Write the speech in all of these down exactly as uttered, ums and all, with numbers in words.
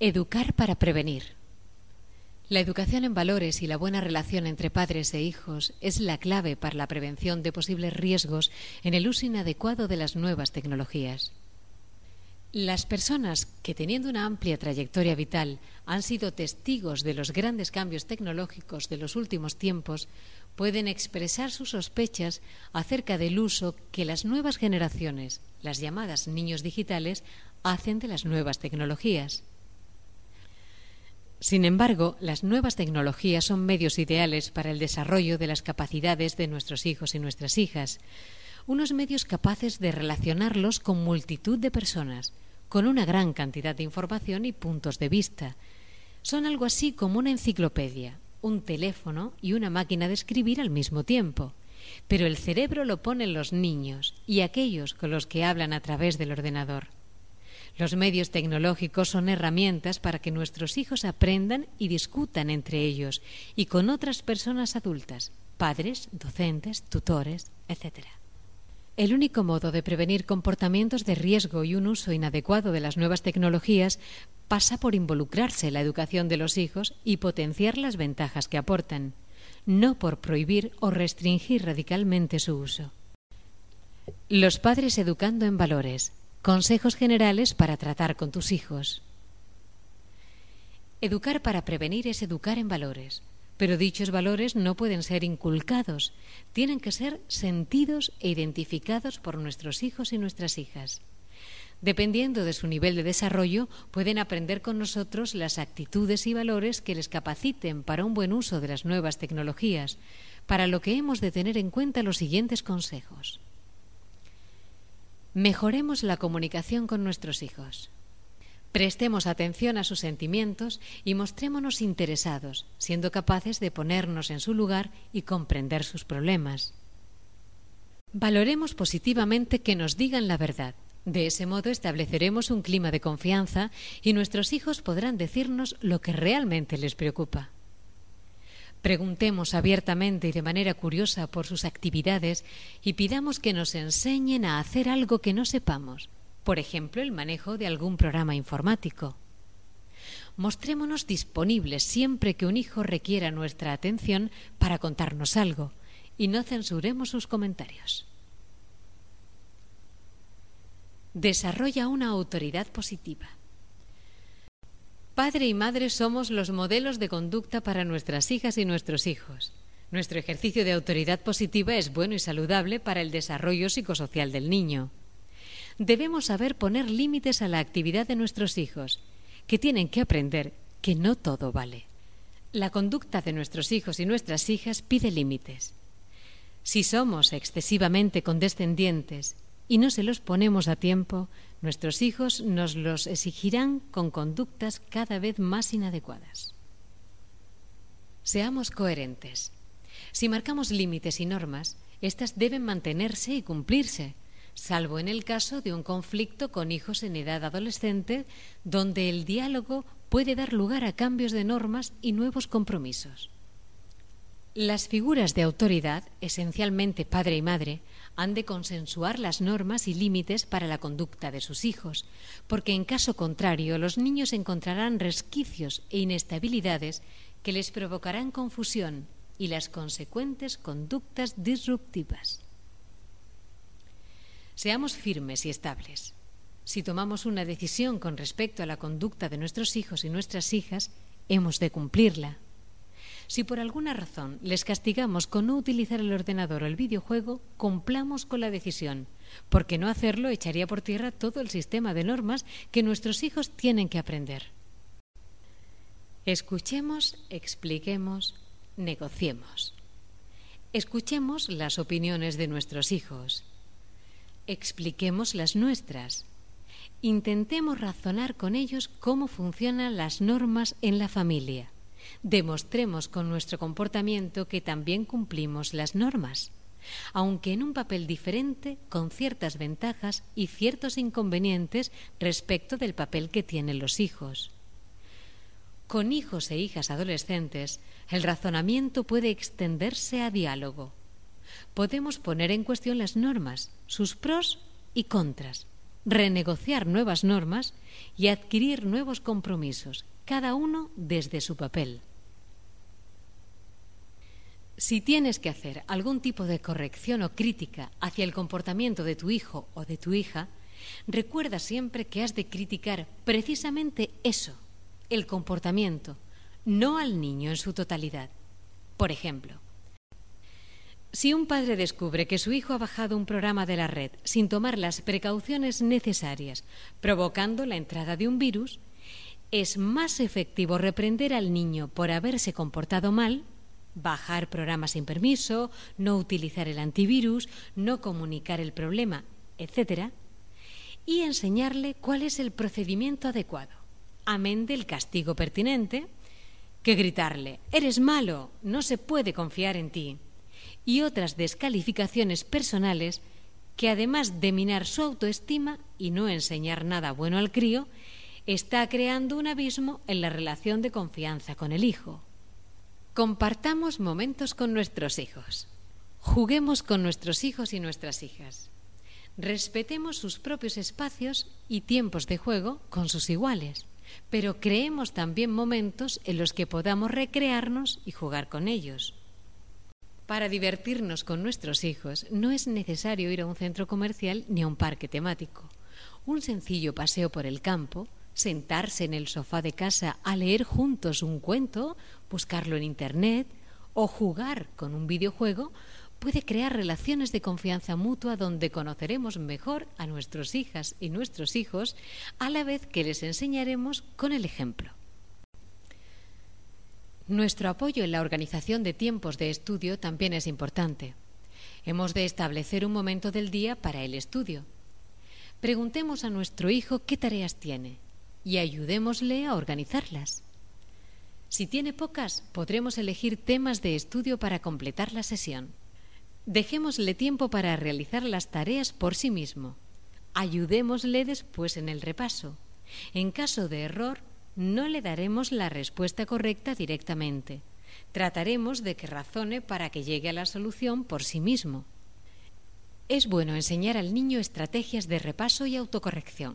Educar para prevenir. La educación en valores y la buena relación entre padres e hijos es la clave para la prevención de posibles riesgos en el uso inadecuado de las nuevas tecnologías. Las personas que, teniendo una amplia trayectoria vital, han sido testigos de los grandes cambios tecnológicos de los últimos tiempos, pueden expresar sus sospechas acerca del uso que las nuevas generaciones, las llamadas niños digitales, hacen de las nuevas tecnologías. Sin embargo, las nuevas tecnologías son medios ideales para el desarrollo de las capacidades de nuestros hijos y nuestras hijas, unos medios capaces de relacionarlos con multitud de personas, con una gran cantidad de información y puntos de vista. Son algo así como una enciclopedia, un teléfono y una máquina de escribir al mismo tiempo. Pero el cerebro lo ponen los niños y aquellos con los que hablan a través del ordenador. Los medios tecnológicos son herramientas para que nuestros hijos aprendan y discutan entre ellos y con otras personas adultas, padres, docentes, tutores, etcétera. El único modo de prevenir comportamientos de riesgo y un uso inadecuado de las nuevas tecnologías pasa por involucrarse en la educación de los hijos y potenciar las ventajas que aportan, no por prohibir o restringir radicalmente su uso. Los padres educando en valores. Consejos generales para tratar con tus hijos. Educar para prevenir es educar en valores, pero dichos valores no pueden ser inculcados, tienen que ser sentidos e identificados por nuestros hijos y nuestras hijas. Dependiendo de su nivel de desarrollo, pueden aprender con nosotros las actitudes y valores que les capaciten para un buen uso de las nuevas tecnologías, para lo que hemos de tener en cuenta los siguientes consejos. Mejoremos la comunicación con nuestros hijos. Prestemos atención a sus sentimientos y mostrémonos interesados, siendo capaces de ponernos en su lugar y comprender sus problemas. Valoremos positivamente que nos digan la verdad. De ese modo estableceremos un clima de confianza y nuestros hijos podrán decirnos lo que realmente les preocupa. Preguntemos abiertamente y de manera curiosa por sus actividades y pidamos que nos enseñen a hacer algo que no sepamos, por ejemplo, el manejo de algún programa informático. Mostrémonos disponibles siempre que un hijo requiera nuestra atención para contarnos algo y no censuremos sus comentarios. Desarrolla una autoridad positiva. Padre y madre somos los modelos de conducta para nuestras hijas y nuestros hijos. Nuestro ejercicio de autoridad positiva es bueno y saludable para el desarrollo psicosocial del niño. Debemos saber poner límites a la actividad de nuestros hijos, que tienen que aprender que no todo vale. La conducta de nuestros hijos y nuestras hijas pide límites. Si somos excesivamente condescendientes y no se los ponemos a tiempo, nuestros hijos nos los exigirán con conductas cada vez más inadecuadas. Seamos coherentes. Si marcamos límites y normas, éstas deben mantenerse y cumplirse, salvo en el caso de un conflicto con hijos en edad adolescente, donde el diálogo puede dar lugar a cambios de normas y nuevos compromisos. Las figuras de autoridad, esencialmente padre y madre, han de consensuar las normas y límites para la conducta de sus hijos, porque en caso contrario los niños encontrarán resquicios e inestabilidades que les provocarán confusión y las consecuentes conductas disruptivas. Seamos firmes y estables. Si tomamos una decisión con respecto a la conducta de nuestros hijos y nuestras hijas, hemos de cumplirla. Si por alguna razón les castigamos con no utilizar el ordenador o el videojuego, cumplamos con la decisión, porque no hacerlo echaría por tierra todo el sistema de normas que nuestros hijos tienen que aprender. Escuchemos, expliquemos, negociemos. Escuchemos las opiniones de nuestros hijos. Expliquemos las nuestras. Intentemos razonar con ellos cómo funcionan las normas en la familia. Demostremos con nuestro comportamiento que también cumplimos las normas, aunque en un papel diferente, con ciertas ventajas y ciertos inconvenientes respecto del papel que tienen los hijos. Con hijos e hijas adolescentes, el razonamiento puede extenderse a diálogo. Podemos poner en cuestión las normas, sus pros y contras, renegociar nuevas normas y adquirir nuevos compromisos, cada uno desde su papel. Si tienes que hacer algún tipo de corrección o crítica hacia el comportamiento de tu hijo o de tu hija, recuerda siempre que has de criticar precisamente eso, el comportamiento, no al niño en su totalidad. Por ejemplo, si un padre descubre que su hijo ha bajado un programa de la red sin tomar las precauciones necesarias, provocando la entrada de un virus, es más efectivo reprender al niño por haberse comportado mal, bajar programas sin permiso, no utilizar el antivirus, no comunicar el problema, etcétera, y enseñarle cuál es el procedimiento adecuado, amén del castigo pertinente, que gritarle «eres malo, no se puede confiar en ti», y otras descalificaciones personales que, además de minar su autoestima y no enseñar nada bueno al crío, está creando un abismo en la relación de confianza con el hijo. Compartamos momentos con nuestros hijos. Juguemos con nuestros hijos y nuestras hijas. Respetemos sus propios espacios y tiempos de juego con sus iguales, pero creemos también momentos en los que podamos recrearnos y jugar con ellos. Para divertirnos con nuestros hijos no es necesario ir a un centro comercial ni a un parque temático. Un sencillo paseo por el campo, sentarse en el sofá de casa a leer juntos un cuento, buscarlo en internet o jugar con un videojuego puede crear relaciones de confianza mutua donde conoceremos mejor a nuestras hijas y nuestros hijos a la vez que les enseñaremos con el ejemplo. Nuestro apoyo en la organización de tiempos de estudio también es importante. Hemos de establecer un momento del día para el estudio. Preguntemos a nuestro hijo qué tareas tiene y ayudémosle a organizarlas. Si tiene pocas, podremos elegir temas de estudio para completar la sesión. Dejémosle tiempo para realizar las tareas por sí mismo. Ayudémosle después en el repaso. En caso de error, no le daremos la respuesta correcta directamente. Trataremos de que razone para que llegue a la solución por sí mismo. Es bueno enseñar al niño estrategias de repaso y autocorrección.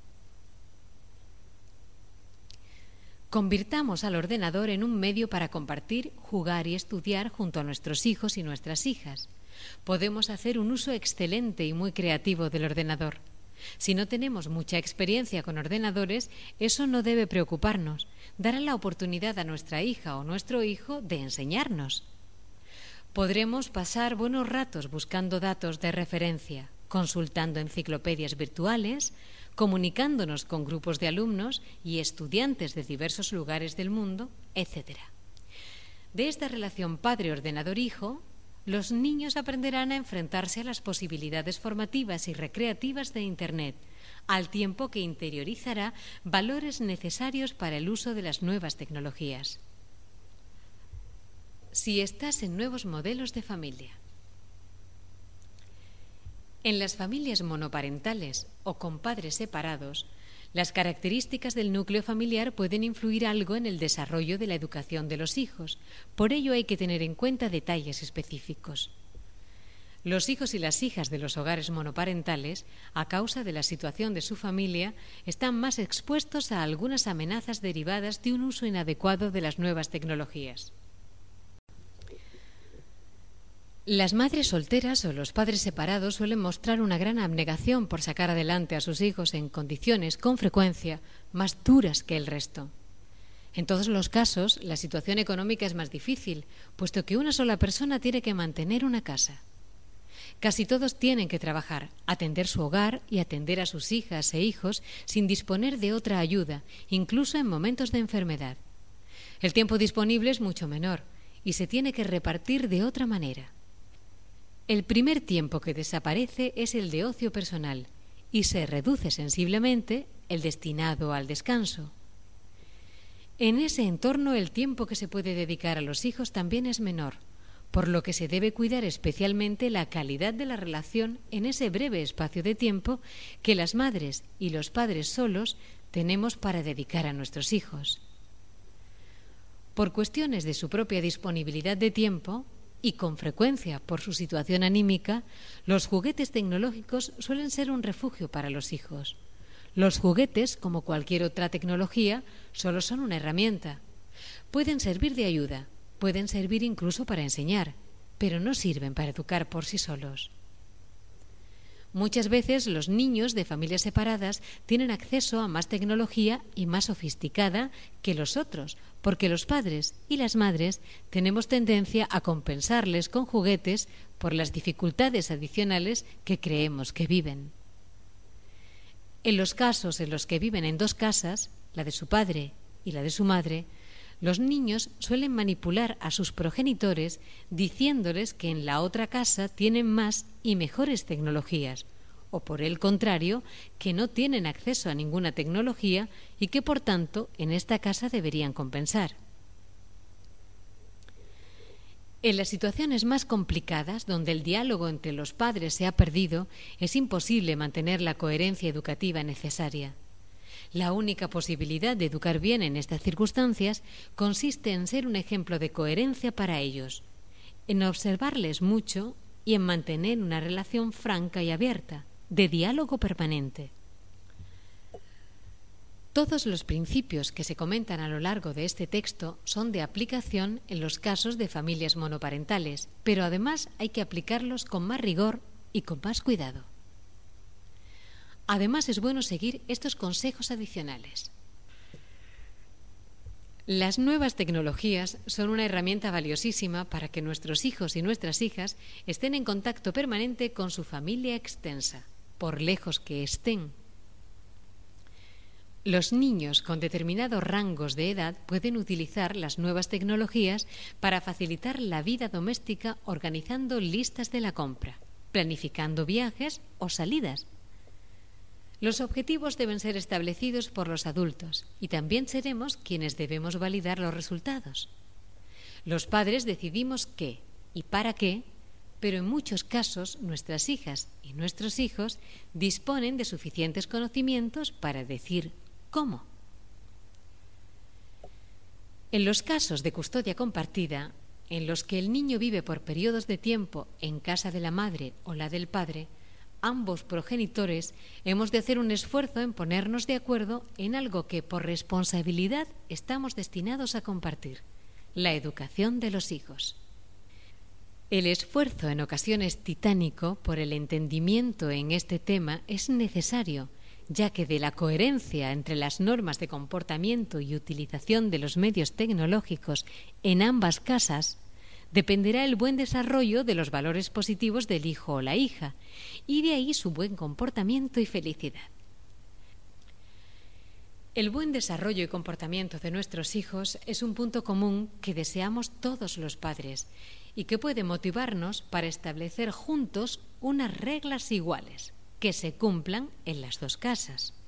Convirtamos al ordenador en un medio para compartir, jugar y estudiar junto a nuestros hijos y nuestras hijas. Podemos hacer un uso excelente y muy creativo del ordenador. Si no tenemos mucha experiencia con ordenadores, eso no debe preocuparnos. Dará la oportunidad a nuestra hija o nuestro hijo de enseñarnos. Podremos pasar buenos ratos buscando datos de referencia, consultando enciclopedias virtuales, comunicándonos con grupos de alumnos y estudiantes de diversos lugares del mundo, etcétera. De esta relación padre-ordenador-hijo, los niños aprenderán a enfrentarse a las posibilidades formativas y recreativas de Internet, al tiempo que interiorizará valores necesarios para el uso de las nuevas tecnologías. Si estás en nuevos modelos de familia. En las familias monoparentales o con padres separados, las características del núcleo familiar pueden influir algo en el desarrollo de la educación de los hijos. Por ello hay que tener en cuenta detalles específicos. Los hijos y las hijas de los hogares monoparentales, a causa de la situación de su familia, están más expuestos a algunas amenazas derivadas de un uso inadecuado de las nuevas tecnologías. Las madres solteras o los padres separados suelen mostrar una gran abnegación por sacar adelante a sus hijos en condiciones, con frecuencia, más duras que el resto. En todos los casos, la situación económica es más difícil, puesto que una sola persona tiene que mantener una casa. Casi todos tienen que trabajar, atender su hogar y atender a sus hijas e hijos sin disponer de otra ayuda, incluso en momentos de enfermedad. El tiempo disponible es mucho menor y se tiene que repartir de otra manera. El primer tiempo que desaparece es el de ocio personal y se reduce sensiblemente el destinado al descanso. En ese entorno el tiempo que se puede dedicar a los hijos también es menor, por lo que se debe cuidar especialmente la calidad de la relación en ese breve espacio de tiempo que las madres y los padres solos tenemos para dedicar a nuestros hijos. Por cuestiones de su propia disponibilidad de tiempo, y con frecuencia por su situación anímica, los juguetes tecnológicos suelen ser un refugio para los hijos. Los juguetes, como cualquier otra tecnología, solo son una herramienta. Pueden servir de ayuda, pueden servir incluso para enseñar, pero no sirven para educar por sí solos. Muchas veces los niños de familias separadas tienen acceso a más tecnología y más sofisticada que los otros, porque los padres y las madres tenemos tendencia a compensarles con juguetes por las dificultades adicionales que creemos que viven. En los casos en los que viven en dos casas, la de su padre y la de su madre, los niños suelen manipular a sus progenitores diciéndoles que en la otra casa tienen más y mejores tecnologías, o por el contrario, que no tienen acceso a ninguna tecnología y que por tanto en esta casa deberían compensar. En las situaciones más complicadas, donde el diálogo entre los padres se ha perdido, es imposible mantener la coherencia educativa necesaria. La única posibilidad de educar bien en estas circunstancias consiste en ser un ejemplo de coherencia para ellos, en observarles mucho y en mantener una relación franca y abierta, de diálogo permanente. Todos los principios que se comentan a lo largo de este texto son de aplicación en los casos de familias monoparentales, pero además hay que aplicarlos con más rigor y con más cuidado. Además, es bueno seguir estos consejos adicionales. Las nuevas tecnologías son una herramienta valiosísima para que nuestros hijos y nuestras hijas estén en contacto permanente con su familia extensa, por lejos que estén. Los niños con determinados rangos de edad pueden utilizar las nuevas tecnologías para facilitar la vida doméstica organizando listas de la compra, planificando viajes o salidas. Los objetivos deben ser establecidos por los adultos y también seremos quienes debemos validar los resultados. Los padres decidimos qué y para qué, pero en muchos casos nuestras hijas y nuestros hijos disponen de suficientes conocimientos para decir ¿cómo? En los casos de custodia compartida, en los que el niño vive por periodos de tiempo en casa de la madre o la del padre, ambos progenitores hemos de hacer un esfuerzo en ponernos de acuerdo en algo que por responsabilidad estamos destinados a compartir: la educación de los hijos. El esfuerzo, en ocasiones titánico, por el entendimiento en este tema es necesario, ya que de la coherencia entre las normas de comportamiento y utilización de los medios tecnológicos en ambas casas dependerá el buen desarrollo de los valores positivos del hijo o la hija, y de ahí su buen comportamiento y felicidad. El buen desarrollo y comportamiento de nuestros hijos es un punto común que deseamos todos los padres y que puede motivarnos para establecer juntos unas reglas iguales, que se cumplan en las dos casas.